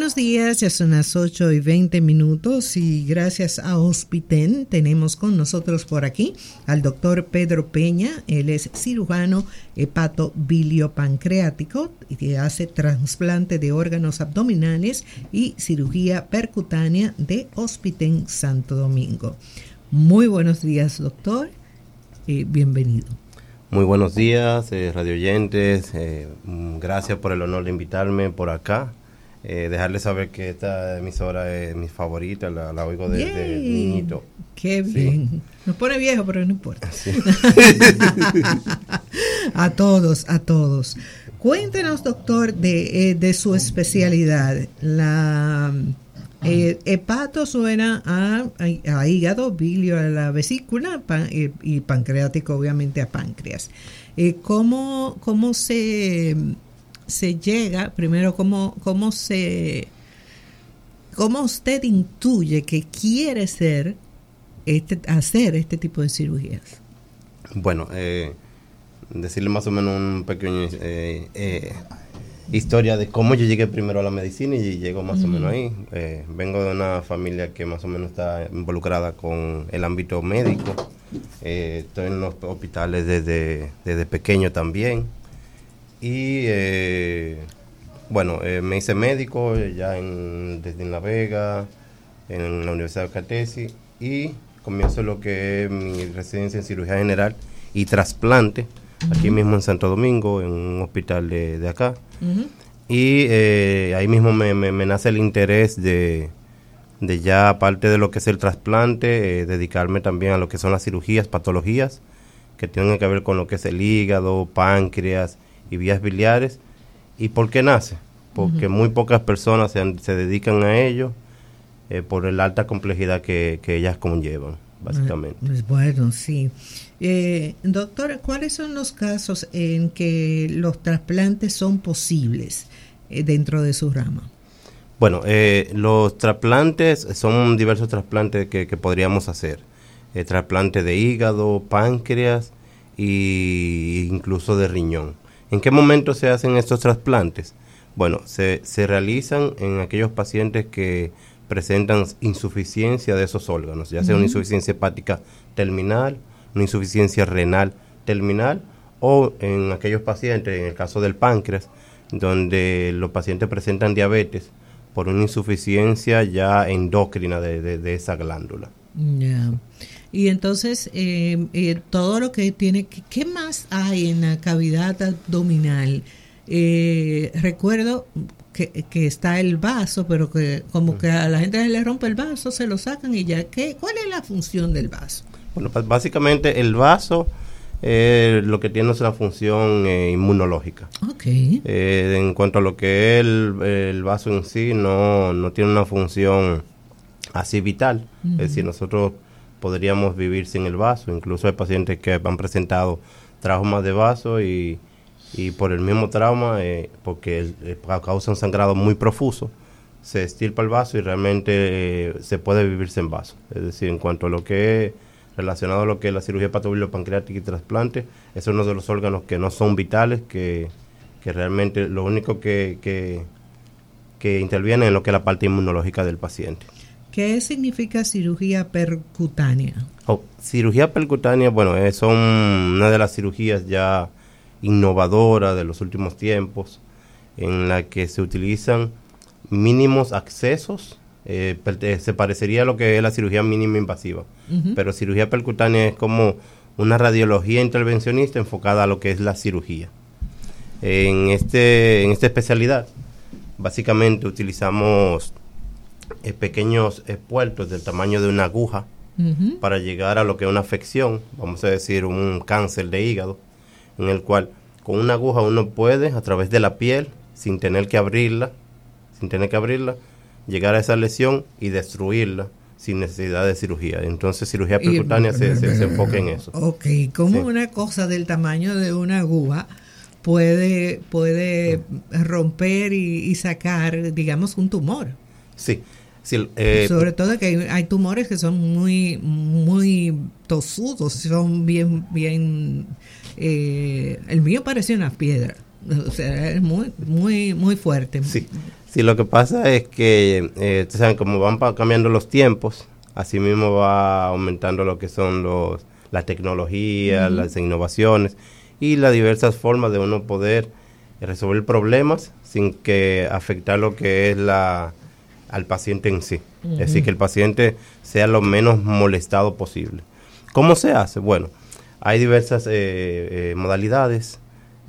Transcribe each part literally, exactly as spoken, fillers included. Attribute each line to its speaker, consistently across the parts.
Speaker 1: buenos días, ya son las ocho y veinte minutos y gracias a Hospiten tenemos con nosotros por aquí al doctor Pedro Peña. Él es cirujano hepatobiliopancreático y que hace trasplante de órganos abdominales y cirugía percutánea de Hospiten Santo Domingo. Muy buenos días, doctor, eh, bienvenido.
Speaker 2: Muy buenos días, eh, radioyentes, eh, gracias por el honor de invitarme por acá. Eh, dejarles saber que esta emisora es mi favorita, la, la oigo desde niñito.
Speaker 1: Qué bien. Sí. Nos pone viejo, pero no importa. Sí. A todos, a todos. Cuéntenos, doctor, de, eh, de su especialidad. La eh, hepato suena a, a, a hígado, bilio a la vesícula pan, eh, y pancreático, obviamente, a páncreas. Eh, ¿cómo, cómo se... se llega, primero, cómo, cómo se, cómo usted intuye que quiere ser, este, hacer este tipo de cirugías?
Speaker 2: Bueno, eh, decirle más o menos un pequeño eh, eh, historia de cómo yo llegué primero a la medicina y llego más uh-huh. o menos ahí. Eh, vengo de una familia que más o menos está involucrada con el ámbito médico. Eh, estoy en los hospitales desde, desde pequeño también. Y eh, bueno, eh, me hice médico ya en, desde en La Vega, en la Universidad de Catesi, y comienzo lo que es mi residencia en cirugía general y trasplante, uh-huh. aquí mismo en Santo Domingo, en un hospital de, de acá. Uh-huh. Y eh, ahí mismo me, me, me nace el interés de, de ya, aparte de lo que es el trasplante, eh, dedicarme también a lo que son las cirugías, patologías, que tienen que ver con lo que es el hígado, páncreas y vías biliares. ¿Y por qué nace? Porque uh-huh. muy pocas personas se, se dedican a ello eh, por la alta complejidad que, que ellas conllevan, básicamente.
Speaker 1: Pues bueno, sí. Eh, doctor, ¿cuáles son los casos en que los trasplantes son posibles eh, dentro de su rama?
Speaker 2: Bueno, eh, los trasplantes son diversos trasplantes que, que podríamos hacer. Eh, trasplante de hígado, páncreas e incluso de riñón. ¿En qué momento se hacen estos trasplantes? Bueno, se, se realizan en aquellos pacientes que presentan insuficiencia de esos órganos, ya sea uh-huh. una insuficiencia hepática terminal, una insuficiencia renal terminal, o en aquellos pacientes, en el caso del páncreas, donde los pacientes presentan diabetes por una insuficiencia ya endocrina de, de, de esa glándula.
Speaker 1: Ya. Yeah. Y entonces, eh, eh, todo lo que tiene, ¿qué más hay en la cavidad abdominal? Eh, recuerdo que, que está el vaso, pero que como que a la gente le rompe el vaso, se lo sacan y ya. ¿Qué, ¿Cuál es la función del vaso?
Speaker 2: Bueno, pues básicamente el vaso eh, lo que tiene es una función eh, inmunológica.
Speaker 1: Okay.
Speaker 2: Eh, en cuanto a lo que es el, el vaso en sí, no, no tiene una función así vital. Uh-huh. Es decir, nosotros podríamos vivir sin el vaso. Incluso hay pacientes que han presentado traumas de vaso y, y por el mismo trauma, eh, porque el, el, causa un sangrado muy profuso, se estirpa el vaso y realmente eh, se puede vivir sin vaso. Es decir, en cuanto a lo que es relacionado a lo que es la cirugía hepatobiliopancreática y trasplante, es uno de los órganos que no son vitales, que, que realmente lo único que, que, que interviene en lo que es la parte inmunológica del paciente.
Speaker 1: ¿Qué significa cirugía percutánea?
Speaker 2: Oh, cirugía percutánea, bueno, eh, son una de las cirugías ya innovadoras de los últimos tiempos, en la que se utilizan mínimos accesos. Eh, per, se parecería a lo que es la cirugía mínima invasiva, uh-huh. pero cirugía percutánea es como una radiología intervencionista enfocada a lo que es la cirugía. En, este, en esta especialidad, básicamente utilizamos Eh, pequeños eh, puertos del tamaño de una aguja uh-huh. para llegar a lo que es una afección, vamos a decir un cáncer de hígado, en el cual con una aguja uno puede a través de la piel, sin tener que abrirla, sin tener que abrirla, llegar a esa lesión y destruirla sin necesidad de cirugía. Entonces cirugía percutánea se, se, se enfoca en eso.
Speaker 1: Ok, como sí. una cosa del tamaño de una aguja puede, puede romper y, y sacar, digamos, un tumor.
Speaker 2: Sí. Sí, eh,
Speaker 1: sobre todo que hay, hay tumores que son muy muy tosudos, son bien bien eh, el mío parecía una piedra, o sea, es muy muy muy fuerte.
Speaker 2: Sí, Sí, lo que pasa es que, eh, saben, como van pa- cambiando los tiempos, así mismo va aumentando lo que son los la tecnología, uh-huh. las innovaciones y las diversas formas de uno poder resolver problemas sin que afectar lo que es la al paciente en sí. Uh-huh. Es decir, que el paciente sea lo menos molestado posible. ¿Cómo se hace? Bueno, hay diversas eh, eh, modalidades.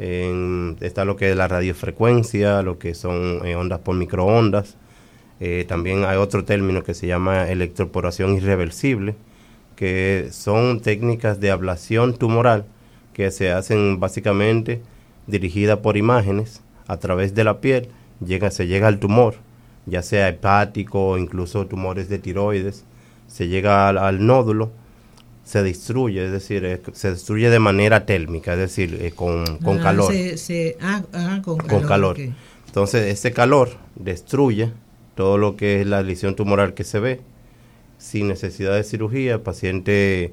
Speaker 2: En, está lo que es la radiofrecuencia, lo que son eh, ondas por microondas. Eh, también hay otro término que se llama electroporación irreversible, que son técnicas de ablación tumoral que se hacen básicamente dirigidas por imágenes a través de la piel. Llega, se llega al tumor, ya sea hepático o incluso tumores de tiroides. Se llega al, al nódulo, se destruye, es decir, eh, se destruye de manera térmica, es decir, eh, con, con ah, calor.
Speaker 1: Se, se, ah, ah, con calor.
Speaker 2: Con calor.
Speaker 1: Okay.
Speaker 2: Entonces, ese calor destruye todo lo que es la lesión tumoral que se ve. Sin necesidad de cirugía, el paciente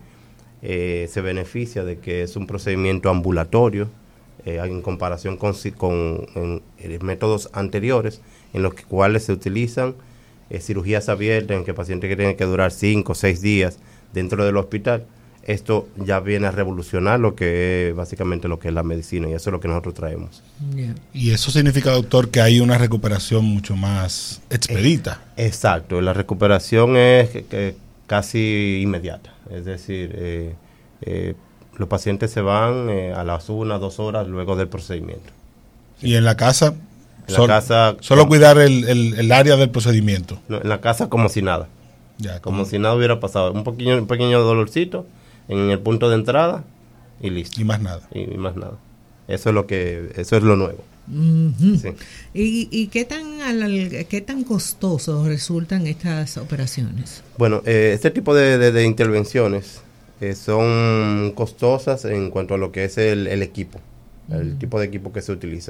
Speaker 2: eh, se beneficia de que es un procedimiento ambulatorio eh, en comparación con, con en, en métodos anteriores en los cuales se utilizan eh, cirugías abiertas en que el paciente tiene que durar cinco o seis días dentro del hospital. Esto ya viene a revolucionar lo que es básicamente lo que es la medicina, y eso es lo que nosotros traemos.
Speaker 3: Yeah. Y eso significa, doctor, que hay una recuperación mucho más expedita.
Speaker 2: Eh, exacto, la recuperación es que, que casi inmediata, es decir, eh, eh, los pacientes se van eh, a las una, dos horas luego del procedimiento.
Speaker 3: ¿Y en la casa?
Speaker 2: En
Speaker 3: Sol,
Speaker 2: la casa
Speaker 3: solo como, cuidar el, el, el área del procedimiento.
Speaker 2: No, en la casa como si nada.
Speaker 3: Ya,
Speaker 2: como, como si nada hubiera pasado. Un pequeño, un pequeño dolorcito en el punto de entrada y listo.
Speaker 3: Y más nada.
Speaker 2: Y, y más nada. Eso es lo que, eso es lo nuevo.
Speaker 1: Uh-huh. Sí. ¿Y, y qué tan qué tan costosos resultan estas operaciones?
Speaker 2: Bueno, eh, este tipo de, de, de intervenciones eh, son costosas en cuanto a lo que es el, el equipo, uh-huh. el tipo de equipo que se utiliza.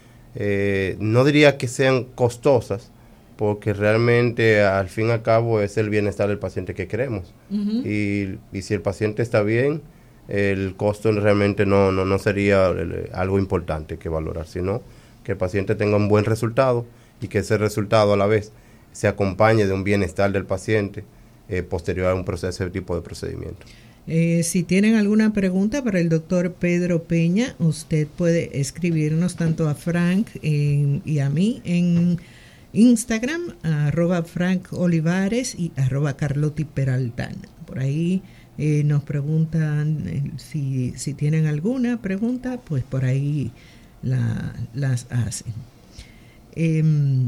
Speaker 2: Eh, no diría que sean costosas, porque realmente al fin y al cabo es el bienestar del paciente que queremos. Uh-huh. y, y si el paciente está bien, el costo realmente no, no, no sería el, algo importante que valorar, sino que el paciente tenga un buen resultado y que ese resultado a la vez se acompañe de un bienestar del paciente eh, posterior a un proceso, ese tipo de procedimiento.
Speaker 1: Eh, si tienen alguna pregunta para el doctor Pedro Peña, usted puede escribirnos tanto a Frank eh, y a mí en Instagram, arroba Frank Olivares y arroba Carlotti Peraltán. Por ahí eh, nos preguntan eh, si, si tienen alguna pregunta, pues por ahí la, las hacen. Eh,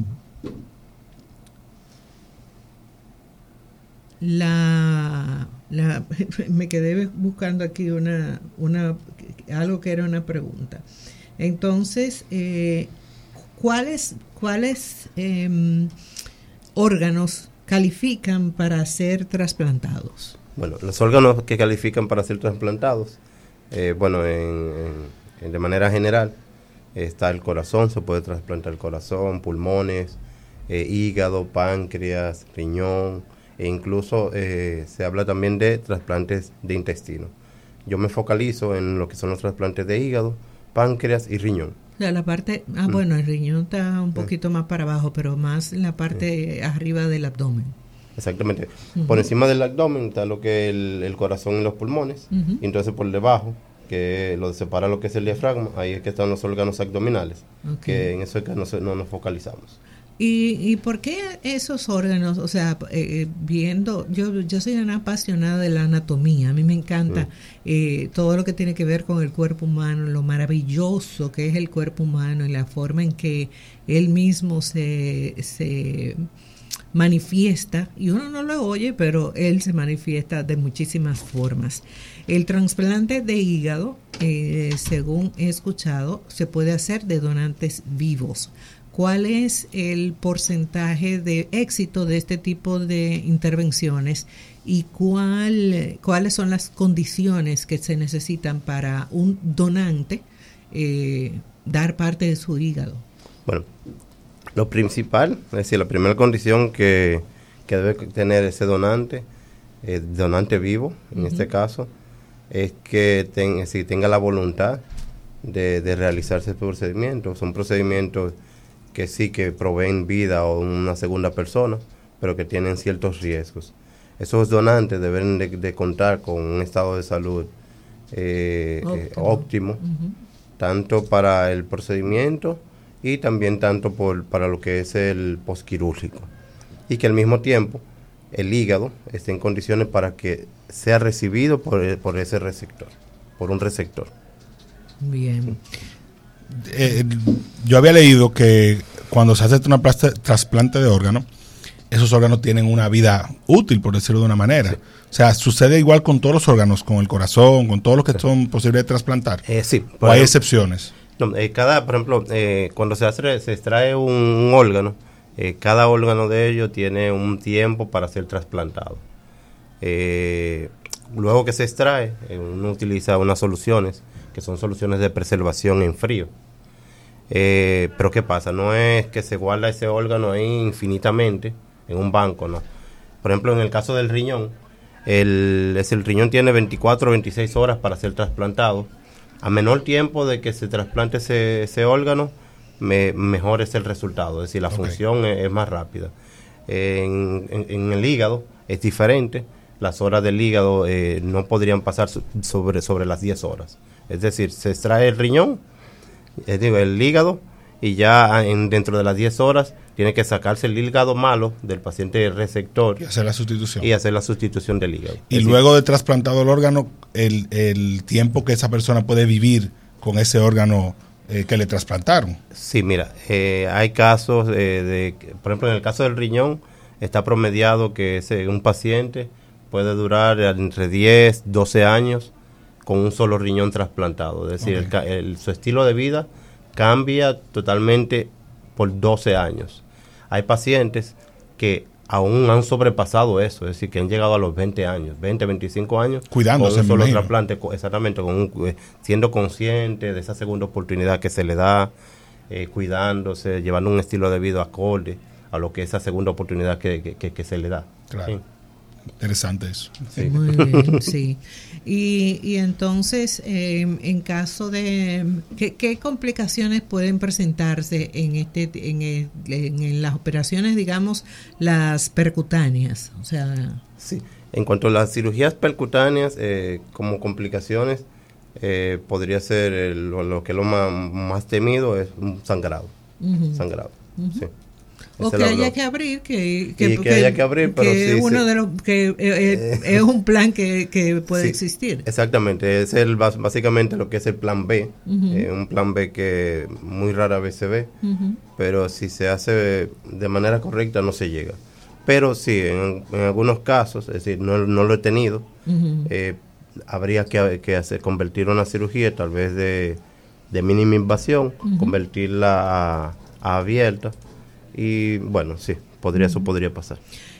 Speaker 1: la, la me quedé buscando aquí una, una algo que era una pregunta. Entonces, eh, ¿cuáles cuáles eh, órganos califican para ser trasplantados?
Speaker 2: Bueno, los órganos que califican para ser trasplantados, eh, bueno, en, en, de manera general, está el corazón, se puede trasplantar el corazón, pulmones, eh, hígado, páncreas, riñón, e incluso eh, se habla también de trasplantes de intestino. Yo me focalizo en lo que son los trasplantes de hígado, páncreas y riñón.
Speaker 1: O sea, la parte, ah, mm. bueno, el riñón está un poquito mm. más para abajo, pero más en la parte mm. arriba del abdomen.
Speaker 2: Exactamente. Uh-huh. Por encima del abdomen está lo que es el, el corazón y los pulmones, uh-huh. y entonces por debajo, que lo separa lo que es el diafragma, ahí es que están los órganos abdominales, okay. que en eso es que no, no nos focalizamos.
Speaker 1: ¿Y, ¿Y por qué esos órganos? O sea, eh, viendo, yo yo soy una apasionada de la anatomía, a mí me encanta mm. eh, todo lo que tiene que ver con el cuerpo humano, lo maravilloso que es el cuerpo humano y la forma en que él mismo se, se manifiesta, y uno no lo oye, pero él se manifiesta de muchísimas formas. El trasplante de hígado, eh, según he escuchado, se puede hacer de donantes vivos. ¿Cuál es el porcentaje de éxito de este tipo de intervenciones y cuál, cuáles son las condiciones que se necesitan para un donante eh, dar parte de su hígado?
Speaker 2: Bueno, lo principal, es decir, la primera condición que, que debe tener ese donante, eh, donante vivo en uh-huh. este caso, es que ten, es decir, tenga la voluntad de, de realizarse el procedimiento. Son procedimientos que sí que proveen vida a una segunda persona, pero que tienen ciertos riesgos. Esos donantes deben de, de contar con un estado de salud eh, óptimo, eh, óptimo uh-huh. tanto para el procedimiento y también tanto por, para lo que es el postquirúrgico. Y que al mismo tiempo el hígado esté en condiciones para que sea recibido por, por ese receptor, por un receptor.
Speaker 1: Bien.
Speaker 3: Eh, yo había leído que cuando se hace una trasplante de órgano, esos órganos tienen una vida útil, por decirlo de una manera. Sí. O sea, ¿sucede igual con todos los órganos, con el corazón, con todos los que sí. son posibles de trasplantar?
Speaker 2: Eh, sí.
Speaker 3: ¿O hay excepciones?
Speaker 2: No, eh, cada, por ejemplo, eh, cuando se hace, se extrae un, un órgano, eh, cada órgano de ellos tiene un tiempo para ser trasplantado. Eh, luego que se extrae, eh, uno utiliza unas soluciones, que son soluciones de preservación en frío. Eh, pero ¿qué pasa? No es que se guarda ese órgano ahí infinitamente en un banco, no. Por ejemplo, en el caso del riñón, el, es el riñón tiene veinticuatro o veintiséis horas para ser trasplantado. A menor tiempo de que se trasplante ese, ese órgano, me, mejor es el resultado, es decir, la okay. función es, es más rápida. En, en, en el hígado es diferente, las horas del hígado eh, no podrían pasar sobre, sobre las diez horas. Es decir, se extrae el riñón, es decir, el hígado, y ya en, dentro de las diez horas tiene que sacarse el hígado malo del paciente receptor.
Speaker 3: Y hacer la sustitución.
Speaker 2: Y hacer la sustitución del hígado.
Speaker 3: Y es luego decir, de trasplantado el órgano, el, el tiempo que esa persona puede vivir con ese órgano eh, que le trasplantaron.
Speaker 2: Sí, mira, eh, hay casos, eh, de, por ejemplo, en el caso del riñón, está promediado que ese, un paciente puede durar entre diez, doce años con un solo riñón trasplantado. Es decir, okay. el, el, su estilo de vida cambia totalmente por doce años. Hay pacientes que aún han sobrepasado eso, es decir, que han llegado a los veinte años, veinte, veinticinco años,
Speaker 3: cuidándose,
Speaker 2: con un solo trasplante, exactamente, con un, eh, siendo consciente de esa segunda oportunidad que se le da, eh, cuidándose, llevando un estilo de vida acorde a lo que esa segunda oportunidad que, que, que, que se le da.
Speaker 3: Claro. ¿Sí? Interesante eso.
Speaker 1: Sí. Muy bien, sí. Y, y entonces, eh, en caso de... ¿qué, ¿Qué complicaciones pueden presentarse en este en, el, en, en las operaciones, digamos, las percutáneas? O sea...
Speaker 2: Sí, en cuanto a las cirugías percutáneas, eh, como complicaciones, eh, podría ser el, lo, lo que es lo más, más temido es un sangrado. Uh-huh. Sangrado, uh-huh. sí.
Speaker 1: O que haya que abrir, que, que,
Speaker 2: que, que haya que abrir, pero
Speaker 1: que
Speaker 2: sí,
Speaker 1: uno
Speaker 2: sí.
Speaker 1: de los que eh, eh, es un plan que, que puede
Speaker 2: sí,
Speaker 1: existir.
Speaker 2: Exactamente, es el básicamente lo que es el plan B, uh-huh. eh, un plan B que muy rara vez se ve, uh-huh. pero si se hace de manera correcta no se llega. Pero sí, en, en algunos casos, es decir, no, no lo he tenido, uh-huh. eh, habría que, que hacer convertir una cirugía tal vez de, de mínima invasión, uh-huh. convertirla a, a abierta. Y bueno, sí, podría, eso podría pasar.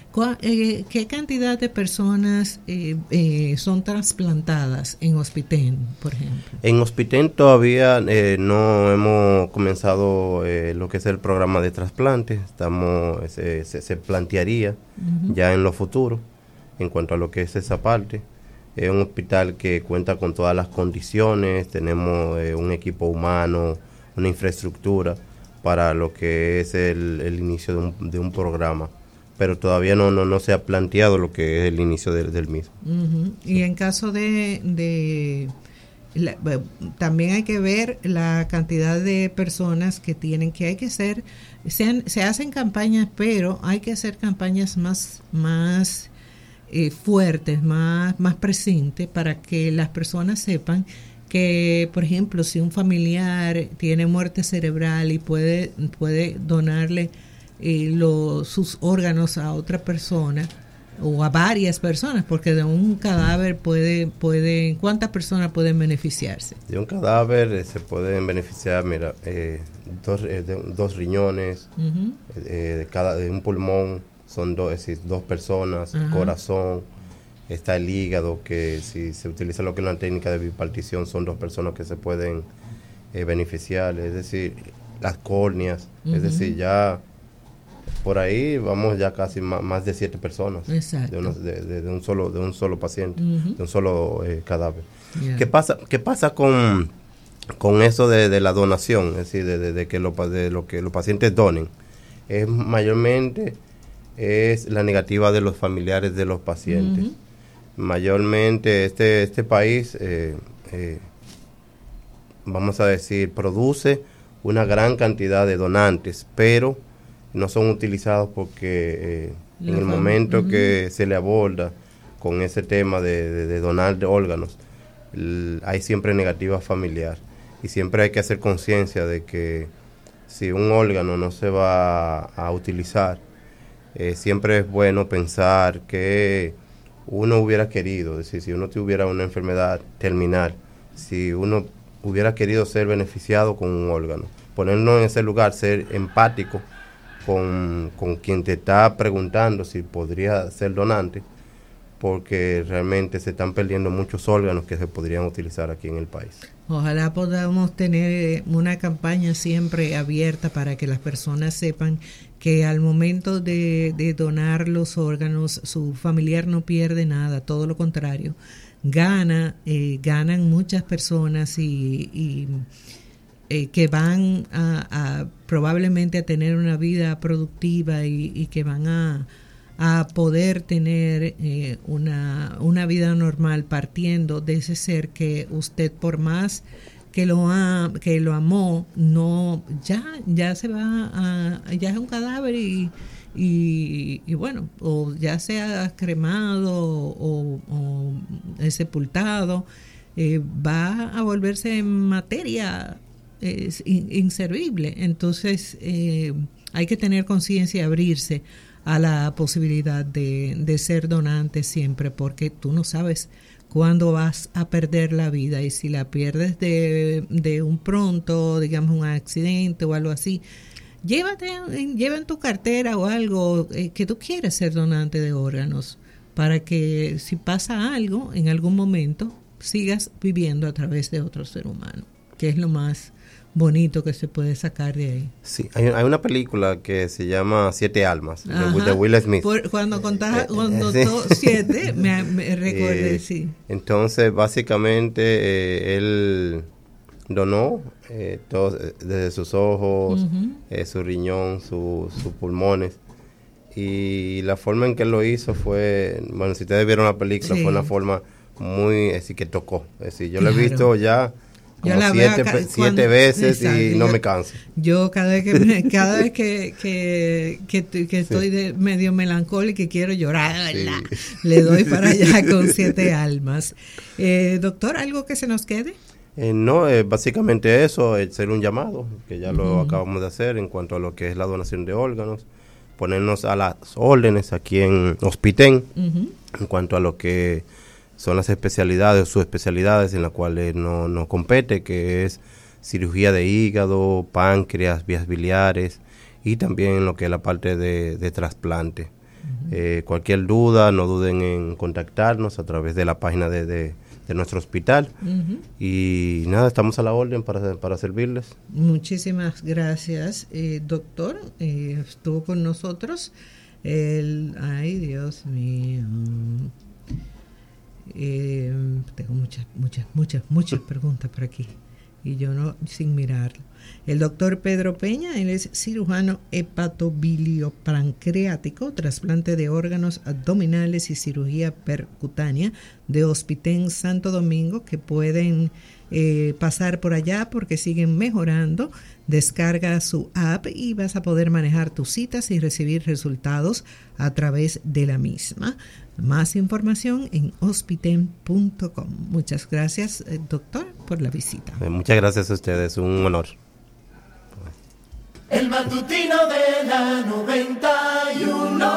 Speaker 1: ¿Qué cantidad de personas eh, eh, son trasplantadas en Hospitén, por ejemplo?
Speaker 2: En Hospitén todavía eh, no hemos comenzado eh, lo que es el programa de trasplante. Estamos se, se, se plantearía uh-huh. ya en lo futuro en cuanto a lo que es esa parte. Es un hospital que cuenta con todas las condiciones, tenemos eh, un equipo humano, una infraestructura para lo que es el, el inicio de un, de un programa, pero todavía no, no, no se ha planteado lo que es el inicio de, del mismo.
Speaker 1: Uh-huh. Y en caso de, de la, también hay que ver la cantidad de personas que tienen, que hay que hacer, se, se hacen campañas, pero hay que hacer campañas más, más eh, fuertes, más, más presentes, para que las personas sepan que, por ejemplo, si un familiar tiene muerte cerebral y puede, puede donarle eh, lo, sus órganos a otra persona o a varias personas, porque de un cadáver puede, puede ¿cuántas personas pueden beneficiarse?
Speaker 2: De un cadáver eh, se pueden beneficiar, mira, eh, dos, eh, de, dos riñones, uh-huh. eh, de cada de un pulmón son dos, es decir, dos personas, uh-huh. corazón. Está el hígado, que si se utiliza lo que es una técnica de bipartición, son dos personas que se pueden eh, beneficiar, es decir, las córneas, uh-huh. es decir, ya por ahí vamos ya casi más, más de siete personas de, uno, de, de, de un solo de un solo paciente, uh-huh. de un solo eh, cadáver. Yeah. ¿Qué pasa, qué pasa con, con eso de, de la donación, es decir, de, de, de que lo, de lo que los pacientes donen, es mayormente es la negativa de los familiares de los pacientes. Uh-huh. Mayormente este este país, eh, eh, vamos a decir, produce una gran cantidad de donantes, pero no son utilizados porque eh, en el momento uh-huh. que se le aborda con ese tema de, de, de donar de órganos, el, hay siempre negativa familiar, y siempre hay que hacer conciencia de que si un órgano no se va a, a utilizar, eh, siempre es bueno pensar que uno hubiera querido, es decir, si uno tuviera una enfermedad terminal, si uno hubiera querido ser beneficiado con un órgano, ponernos en ese lugar, ser empático con, con quien te está preguntando si podría ser donante, porque realmente se están perdiendo muchos órganos que se podrían utilizar aquí en el país.
Speaker 1: Ojalá podamos tener una campaña siempre abierta para que las personas sepan que al momento de, de donar los órganos, su familiar no pierde nada, todo lo contrario, gana, eh, ganan muchas personas y, y eh, que van a, a probablemente a tener una vida productiva y, y que van a a poder tener eh, una, una vida normal partiendo de ese ser que usted, por más que lo ha, que lo amó, no ya ya se va a, ya es un cadáver y y, y bueno, o ya sea cremado o, o sepultado, eh, va a volverse materia eh, inservible. Entonces eh, hay que tener conciencia y abrirse a la posibilidad de, de ser donante siempre, porque tú no sabes cuándo vas a perder la vida, y si la pierdes de, de un pronto, digamos un accidente o algo así, llévate, lleva en tu cartera o algo eh, que tú quieres ser donante de órganos, para que si pasa algo en algún momento sigas viviendo a través de otro ser humano, que es lo más bonito que se puede sacar de ahí.
Speaker 2: Sí, hay, hay una película que se llama Siete Almas, de, de Will Smith.
Speaker 1: Por, cuando contás, cuando sí. to, siete, me, me recordé, eh, sí.
Speaker 2: Entonces, básicamente, eh, él donó eh, todo, desde sus ojos, uh-huh. eh, su riñón, su, sus pulmones, y la forma en que él lo hizo fue, bueno, si ustedes vieron la película, sí. fue una forma muy, así que tocó. Es decir, yo claro. lo he visto ya como siete, acá, siete cuando, veces exacto, y no
Speaker 1: yo,
Speaker 2: me canso.
Speaker 1: Yo cada vez que cada vez que, que, que, que estoy sí. de medio melancólica y quiero llorar, ¿verdad? Sí. Le doy para allá con Siete Almas. Eh, doctor, ¿algo que se nos quede?
Speaker 2: Eh, no, eh, básicamente eso, el ser un llamado, que ya lo uh-huh. acabamos de hacer en cuanto a lo que es la donación de órganos, ponernos a las órdenes aquí en Hospitén, uh-huh. en cuanto a lo que son las especialidades, sus especialidades en las cuales nos no compete, que es cirugía de hígado, páncreas, vías biliares, y también lo que es la parte de, de trasplante. Uh-huh. Eh, cualquier duda, no duden en contactarnos a través de la página de, de, de nuestro hospital. Uh-huh. Y nada, estamos a la orden para, para servirles.
Speaker 1: Muchísimas gracias, eh, doctor. Eh, estuvo con nosotros el... Ay, Dios mío... Eh, tengo muchas, muchas, muchas, muchas preguntas por aquí y yo no, sin mirarlo. El doctor Pedro Peña, él es cirujano hepatobiliopancreático, trasplante de órganos abdominales y cirugía percutánea de Hospitén Santo Domingo, que pueden eh, pasar por allá porque siguen mejorando. Descarga su app y vas a poder manejar tus citas y recibir resultados a través de la misma. Más información en hospiten punto com. Muchas gracias, eh, doctor, por la visita.
Speaker 2: Muchas gracias a ustedes, un honor.
Speaker 4: El matutino de la noventa y uno.